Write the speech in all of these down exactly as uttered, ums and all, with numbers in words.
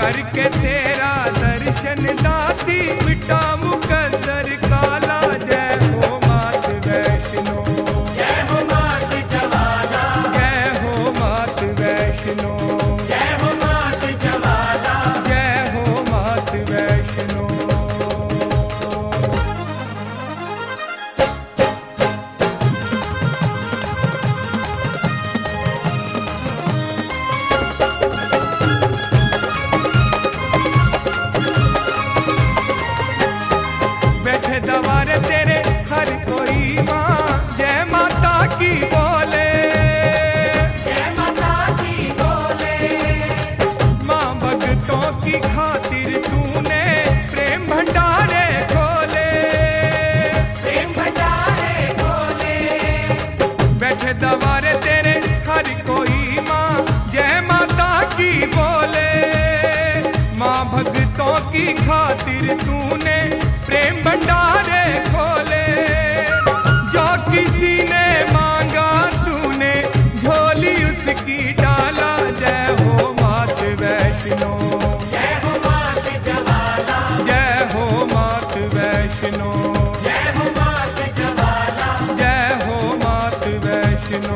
करके तेरा दर्शन दाती मिटा मुकद्दर काला। जय हो मात वैष्णो, जय हो मात ज्वाला, जय हो मात वैष्णो, जय हो मात ज्वाला, जय हो मात वैष्णो। बैठे दवारे तेरे हर कोई माँ जय माता की बोले, जय माता की बोले। माँ भक्तों की खातिर तूने प्रेम भंडारे खोले, प्रेम भंडारे खोले। बैठे दवारे तेरे हर कोई माँ जय माता की बोले। माँ भक्तों की खातिर तूने प्रेम भंडारे खोले। जो किसी ने मांगा तूने झोली उसकी डाला। जय हो मात वैष्णो, जय हो मात ज्वाला, जय हो मात वैष्णो, जय हो मात ज्वाला, जय हो मात वैष्णो।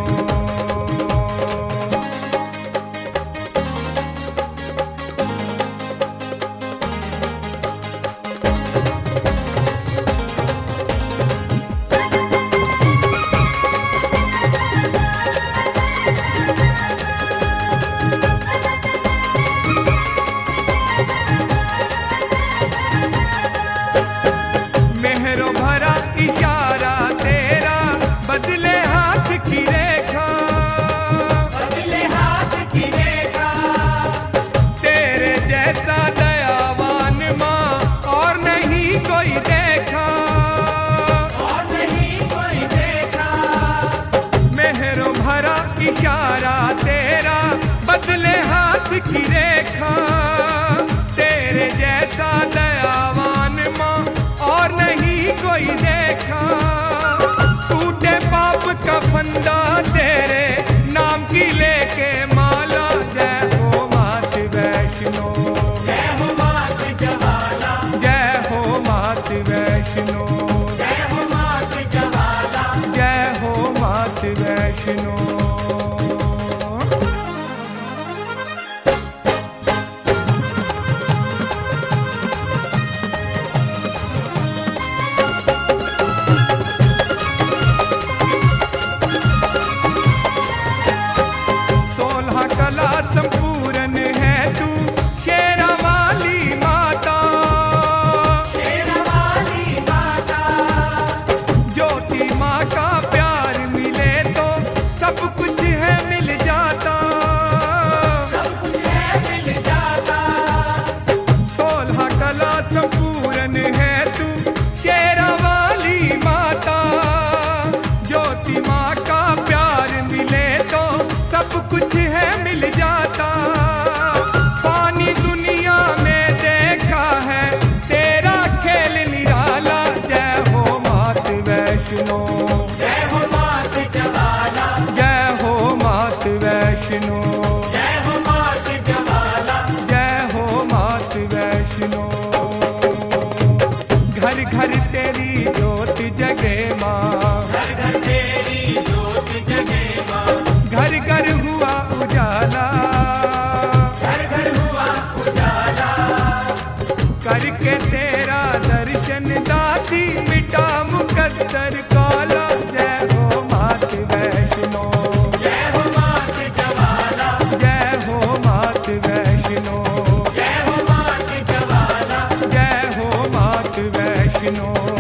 मेहरो भरा इशारा तेरा बदले हाथ की रेखा, बदले हाथ की रेखा। तेरे जैसा दयावान माँ और नहीं कोई देखा, और नहीं कोई देखा। मेहरो भरा इशारा तेरा बदले हाथ की रेखा। तेरे जैसा दयावान माँ और नहीं कोई देखा। टूटे पाप का फंदा तेरे नाम की लेके माला। जय हो मात वैष्णो, जय हो मात ज्वाला, जय हो मात वैष्णो, जय हो मात ज्वाला, जय हो मात वैष्णो। सोलह कला संपूर्ण है तू शेरा वाली माता। शेरवाली माता। ज्योति माँ का प्यार मिले तो सब कुछ है मिल जाता, सब कुछ है मिल जाता। सोलह कला संपूर्ण है तू शेरा वाली माता। ज्योति माँ का प्यार मिले तो सब कुछ है मिल जाता। पानी दुनिया में देखा है तेरा खेल निराला। जय हो मात वैष्णो, जय हो मात ज्वाला, जय हो मात वैष्णो, जय हो मात ज्वाला, जय हो मात वैष्णो। घर घर तेरी ज्योत जगे माँ, घर घर तेरी ज्योत जगे माँ। घर घर हुआ उजाला। घर घर हुआ उजाला, करके तेरा दर्शन दाती मिटा मुकद्दर काला। जय हो मात वैष्णो, जय हो मात ज्वाला, जय हो मात वैष्णो, जय हो मात ज्वाला, जय हो मात वैष्णो।